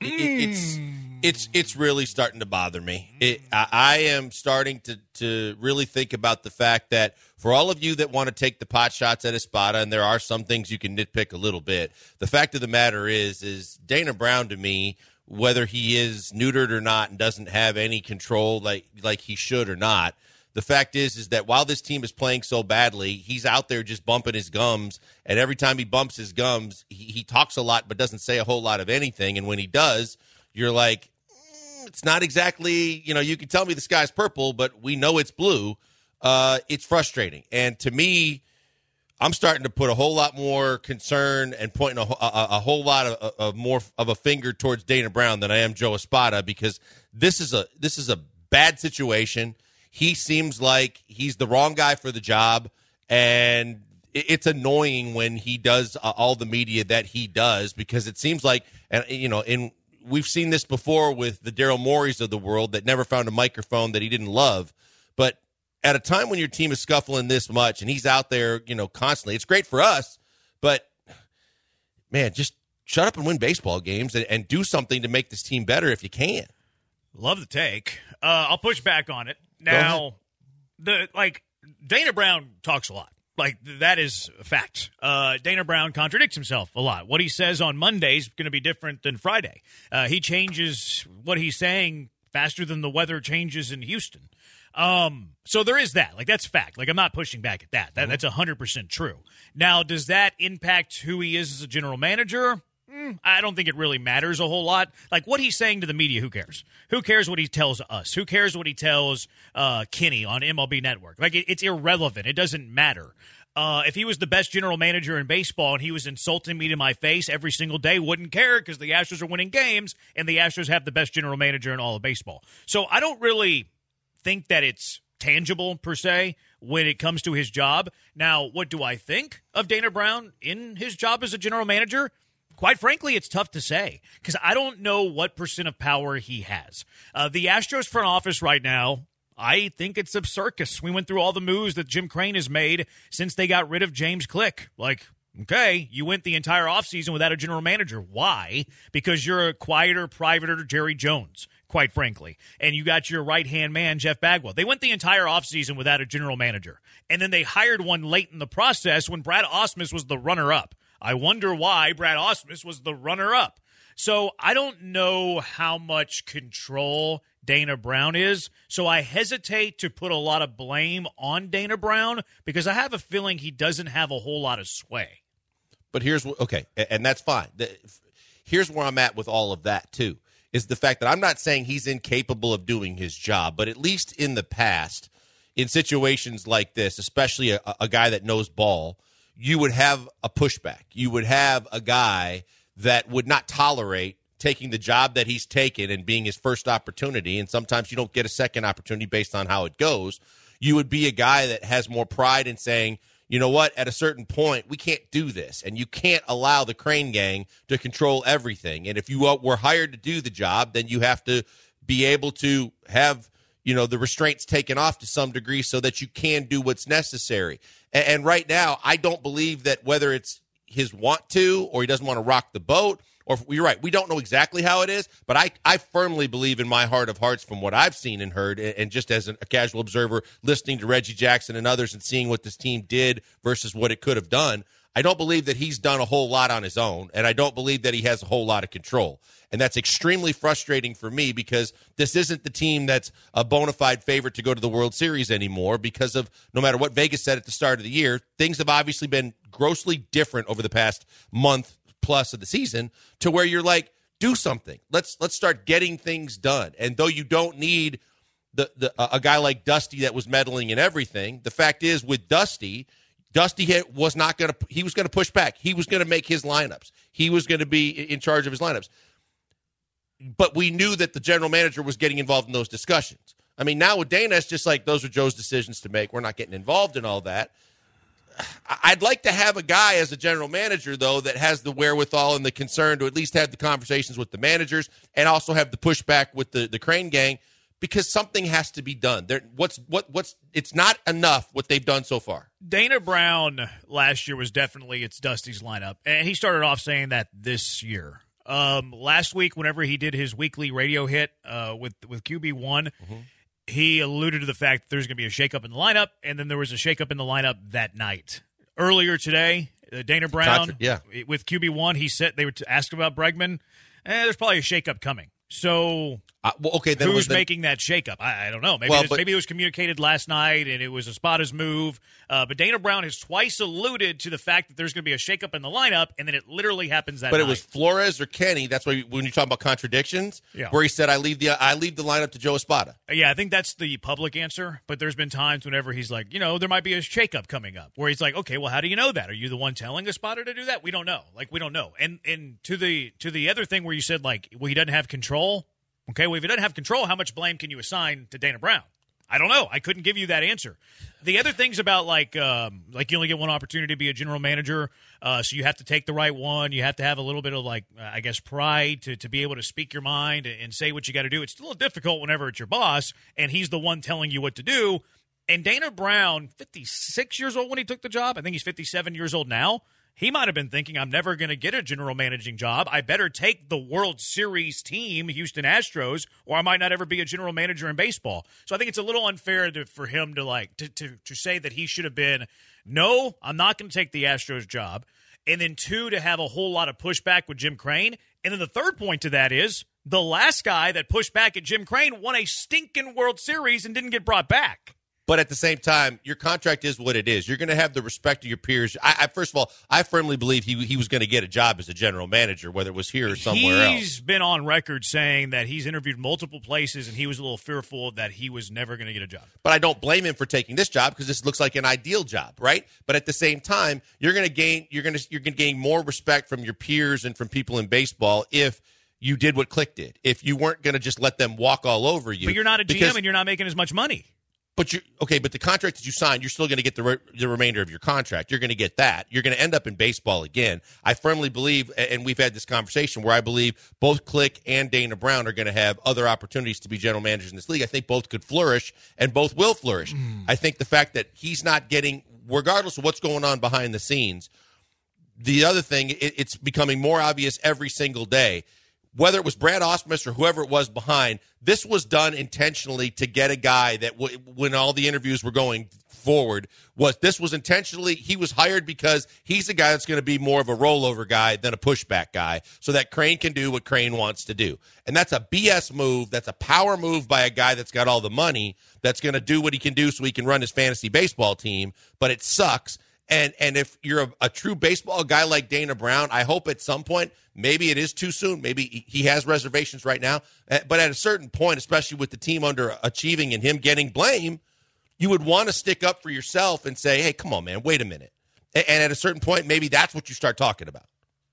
It's really starting to bother me. I am starting to really think about the fact that for all of you that want to take the pot shots at Espada, and there are some things you can nitpick a little bit, the fact of the matter is Dana Brown to me, whether he is neutered or not and doesn't have any control like he should or not, the fact is that while this team is playing so badly, he's out there just bumping his gums, and every time he bumps his gums, he talks a lot but doesn't say a whole lot of anything, and when he does, you're like, it's not exactly, you can tell me the sky's purple, but we know it's blue. It's frustrating, and to me, I'm starting to put a whole lot more concern and pointing a whole lot of more of a finger towards Dana Brown than I am Joe Espada, because this is a bad situation. He seems like he's the wrong guy for the job, and it's annoying when he does all the media that he does, because it seems like, and we've seen this before with the Daryl Moreys of the world that never found a microphone that he didn't love, but at a time when your team is scuffling this much and he's out there, constantly, it's great for us, but, man, just shut up and win baseball games and do something to make this team better if you can. Love the take. I'll push back on it. Now, Dana Brown talks a lot. That is a fact. Dana Brown contradicts himself a lot. What he says on Monday is going to be different than Friday. He changes what he's saying faster than the weather changes in Houston. So there is that. That's fact. I'm not pushing back at that. That's 100% true. Now, does that impact who he is as a general manager? I don't think it really matters a whole lot. What he's saying to the media, who cares? Who cares what he tells us? Who cares what he tells Kinney on MLB Network? It's irrelevant. It doesn't matter. If he was the best general manager in baseball and he was insulting me to my face every single day, wouldn't care, because the Astros are winning games and the Astros have the best general manager in all of baseball. So I don't really think that it's tangible per se when it comes to his job. Now, what do I think of Dana Brown in his job as a general manager? Quite frankly, it's tough to say, because I don't know what percent of power he has. The Astros front office right now, I think it's a circus. We went through all the moves that Jim Crane has made since they got rid of James Click. Okay, you went the entire offseason without a general manager. Why? Because you're a quieter, privater Jerry Jones, quite frankly. And you got your right-hand man, Jeff Bagwell. They went the entire offseason without a general manager. And then they hired one late in the process when Brad Ausmus was the runner-up. I wonder why Brad Ausmus was the runner-up. So I don't know how much control Dana Brown is, so I hesitate to put a lot of blame on Dana Brown, because I have a feeling he doesn't have a whole lot of sway. But okay, and that's fine. Here's where I'm at with all of that, too, is the fact that I'm not saying he's incapable of doing his job, but at least in the past, in situations like this, especially a guy that knows ball, you would have a pushback. You would have a guy that would not tolerate taking the job that he's taken and being his first opportunity, and sometimes you don't get a second opportunity based on how it goes. You would be a guy that has more pride in saying, you know what, at a certain point, we can't do this, and you can't allow the Crane gang to control everything. And if you were hired to do the job, then you have to be able to have, the restraints taken off to some degree so that you can do what's necessary. And right now, I don't believe that whether it's his want to or he doesn't want to rock the boat, or you're right, we don't know exactly how it is, but I firmly believe in my heart of hearts from what I've seen and heard, and just as a casual observer listening to Reggie Jackson and others and seeing what this team did versus what it could have done, I don't believe that he's done a whole lot on his own, and I don't believe that he has a whole lot of control. And that's extremely frustrating for me, because this isn't the team that's a bona fide favorite to go to the World Series anymore, because of, no matter what Vegas said at the start of the year, things have obviously been grossly different over the past month plus of the season, to where you're like, do something. Let's start getting things done. And though you don't need a guy like Dusty that was meddling in everything, the fact is with Dusty was not going to. He was going to push back. He was going to make his lineups. He was going to be in charge of his lineups. But we knew that the general manager was getting involved in those discussions. I mean, now with Dana, it's just like those are Joe's decisions to make. We're not getting involved in all that. I'd like to have a guy as a general manager, though, that has the wherewithal and the concern to at least have the conversations with the managers and also have the pushback with the Crane gang, because something has to be done. It's not enough what they've done so far. Dana Brown last year was definitely it's Dusty's lineup, and he started off saying that this year. Last week, whenever he did his weekly radio hit with QB1, he alluded to the fact that there's going to be a shakeup in the lineup, and then there was a shakeup in the lineup that night. Earlier today, Dana Brown with QB1, he said they were asked about Bregman. There's probably a shakeup coming. So then who's making that shakeup? I don't know. Maybe it was communicated last night and it was a Spada's move. But Dana Brown has twice alluded to the fact that there's going to be a shakeup in the lineup, and then it literally happens that night. But it was Flores or Kenny. That's why when you talk about contradictions, where he said, I leave the lineup to Joe Espada. Yeah, I think that's the public answer. But there's been times whenever he's like, there might be a shakeup coming up, where he's like, okay, well, how do you know that? Are you the one telling Espada to do that? We don't know. We don't know. And to the other thing where you said, he doesn't have control. Okay, well, if he doesn't have control, how much blame can you assign to Dana Brown? I don't know. I couldn't give you that answer. The other things about you only get one opportunity to be a general manager, so you have to take the right one. You have to have a little bit of pride to be able to speak your mind and say what you got to do. It's a little difficult whenever it's your boss and he's the one telling you what to do. And Dana Brown, 56 years old when he took the job. I think he's 57 years old now. He might have been thinking, I'm never going to get a general managing job. I better take the World Series team, Houston Astros, or I might not ever be a general manager in baseball. So I think it's a little unfair for him to say that he should have been, no, I'm not going to take the Astros job. And then two, to have a whole lot of pushback with Jim Crane. And then the third point to that is the last guy that pushed back at Jim Crane won a stinking World Series and didn't get brought back. But at the same time, your contract is what it is. You're going to have the respect of your peers. First of all, I firmly believe he was going to get a job as a general manager, whether it was here or somewhere else. He's been on record saying that he's interviewed multiple places, and he was a little fearful that he was never going to get a job. But I don't blame him for taking this job because this looks like an ideal job, right? But at the same time, you're going to gain more respect from your peers and from people in baseball if you did what Click did. If you weren't going to just let them walk all over you. But you're not a GM and you're not making as much money. But the contract that you signed, you're still going to get the remainder of your contract. You're going to get that. You're going to end up in baseball again. I firmly believe, and we've had this conversation where I believe both Click and Dana Brown are going to have other opportunities to be general managers in this league. I think both could flourish, and both will flourish. I think the fact that he's not getting, regardless of what's going on behind the scenes, the other thing, it's becoming more obvious every single day. Whether it was Brad Ausmus or whoever it was behind, this was done intentionally to get a guy that when all the interviews were going forward, this was intentionally, he was hired because he's a guy that's going to be more of a rollover guy than a pushback guy so that Crane can do what Crane wants to do. And that's a BS move. That's a power move by a guy that's got all the money that's going to do what he can do so he can run his fantasy baseball team, but it sucks. And if you're a true baseball guy like Dana Brown, I hope at some point, maybe it is too soon. Maybe he has reservations right now. But at a certain point, especially with the team underachieving and him getting blame, you would want to stick up for yourself and say, hey, come on, man, wait a minute. And at a certain point, maybe that's what you start talking about.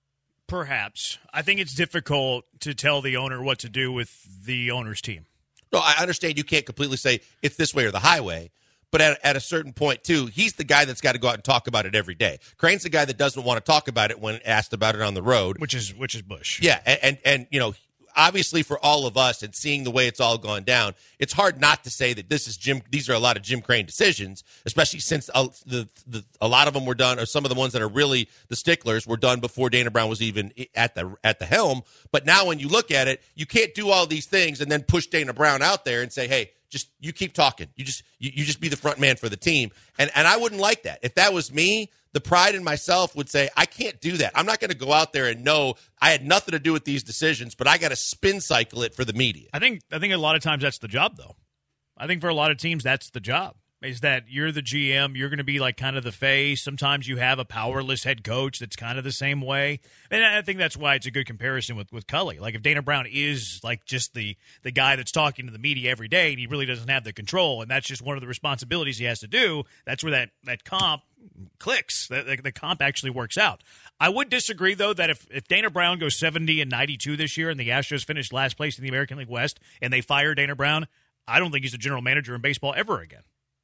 Perhaps. I think it's difficult to tell the owner what to do with the owner's team. No, I understand you can't completely say it's this way or the highway. But at a certain point, too, he's the guy that's got to go out and talk about it every day. Crane's the guy that doesn't want to talk about it when asked about it on the road. Which is Bush. Yeah, and obviously for all of us and seeing the way it's all gone down, it's hard not to say that these are a lot of Jim Crane decisions, especially since a lot of them were done, or some of the ones that are really the sticklers were done before Dana Brown was even at the helm. But now when you look at it, you can't do all these things and then push Dana Brown out there and say, hey, just you keep talking. You just be the front man for the team. And I wouldn't like that. If that was me, the pride in myself would say, I can't do that. I'm not going to go out there and know I had nothing to do with these decisions, but I got to spin cycle it for the media. I think a lot of times that's the job, though. I think for a lot of teams, that's the job. is that you're the GM. You're going to be like kind of the face. Sometimes you have a powerless head coach that's kind of the same way. And I think that's why it's a good comparison with Culley. Like if Dana Brown is like just the guy that's talking to the media every day and he really doesn't have the control, and that's just one of the responsibilities he has to do, that's where that comp clicks. The comp actually works out. I would disagree, though, that if Dana Brown goes 70-92 this year and the Astros finish last place in the American League West and they fire Dana Brown, I don't think he's a general manager in baseball ever again.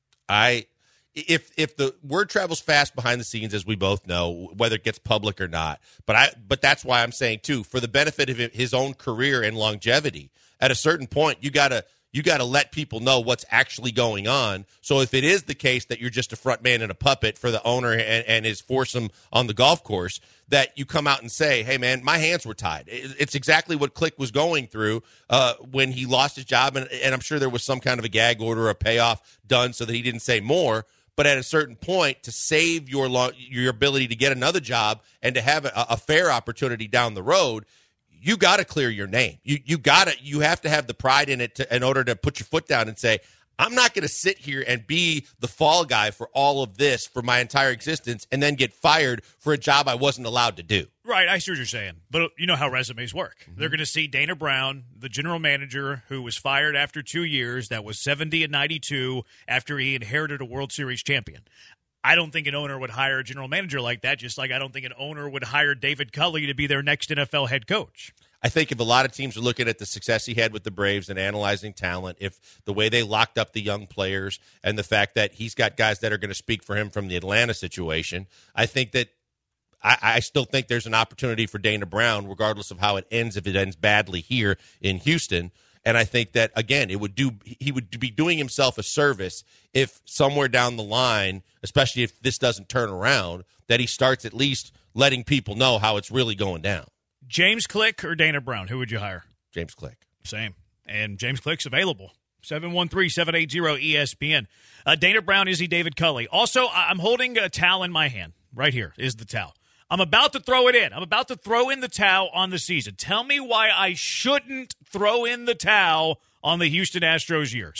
If the word travels fast behind the scenes, as we both know, whether it gets public or not, but that's why I'm saying too, for the benefit of his own career and longevity, at a certain point you gotta let people know what's actually going on. So if it is the case that you're just a front man and a puppet for the owner and his foursome on the golf course, that you come out and say, hey, man, my hands were tied. It's exactly what Click was going through when he lost his job, and I'm sure there was some kind of a gag order or a payoff done so that he didn't say more. But at a certain point, to save your ability to get another job and to have a fair opportunity down the road, you got to clear your name. You have to have the pride in it in order to put your foot down and say, I'm not going to sit here and be the fall guy for all of this for my entire existence and then get fired for a job I wasn't allowed to do. Right, I see what you're saying. But you know how resumes work. Mm-hmm. They're going to see Dana Brown, the general manager who was fired after 2 years, that was 70-92 after he inherited a World Series champion. I don't think an owner would hire a general manager like that, just like I don't think an owner would hire David Culley to be their next NFL head coach. I think if a lot of teams are looking at the success he had with the Braves and analyzing talent, if the way they locked up the young players and the fact that he's got guys that are going to speak for him from the Atlanta situation, I think that I still think there's an opportunity for Dana Brown, regardless of how it ends, if it ends badly here in Houston. And I think that, again, he would be doing himself a service if somewhere down the line, especially if this doesn't turn around, that he starts at least letting people know how it's really going down. James Click or Dana Brown, who would you hire? James Click. Same. And James Click's available. 713-780-ESPN. Dana Brown, is he David Culley? Also, I'm holding a towel in my hand. Right here is the towel. I'm about to throw it in. I'm about to throw in the towel on the season. Tell me why I shouldn't throw in the towel on the Houston Astros year.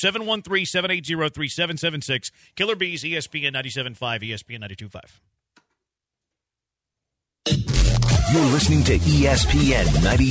713-780-3776. Killer Bees, ESPN 97.5, ESPN 92.5. You're listening to ESPN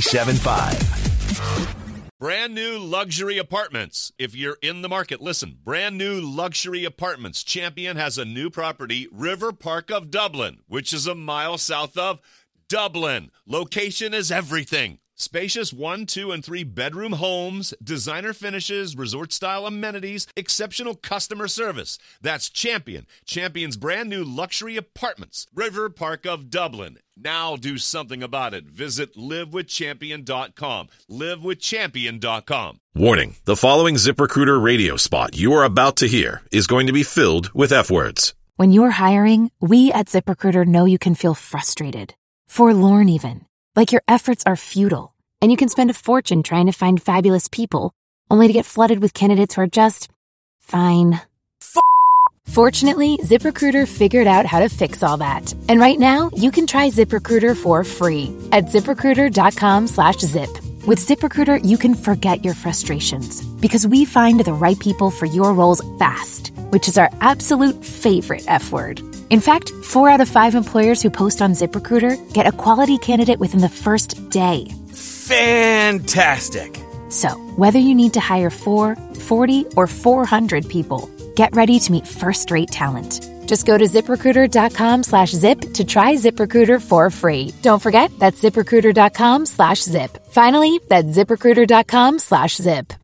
97.5. Brand new luxury apartments. If you're in the market, listen. Brand new luxury apartments. Champion has a new property, River Park of Dublin, which is a mile south of Dublin. Location is everything. Spacious 1, 2, and 3 bedroom homes, designer finishes, resort-style amenities, exceptional customer service. That's Champion. Champion's brand new luxury apartments, River Park of Dublin. Now do something about it. Visit livewithchampion.com. Livewithchampion.com. Warning, the following ZipRecruiter radio spot you are about to hear is going to be filled with F-words. When you're hiring, we at ZipRecruiter know you can feel frustrated, forlorn even, like your efforts are futile, and you can spend a fortune trying to find fabulous people, only to get flooded with candidates who are just fine. Fortunately, ZipRecruiter figured out how to fix all that. And right now, you can try ZipRecruiter for free at ZipRecruiter.com/zip. With ZipRecruiter, you can forget your frustrations because we find the right people for your roles fast, which is our absolute favorite F word. In fact, 4 out of 5 employers who post on ZipRecruiter get a quality candidate within the first day. Fantastic. So, whether you need to hire 4, 40, or 400 people, get ready to meet first-rate talent. Just go to ZipRecruiter.com/zip to try ZipRecruiter for free. Don't forget, that's ZipRecruiter.com/zip. Finally, that's ZipRecruiter.com/zip.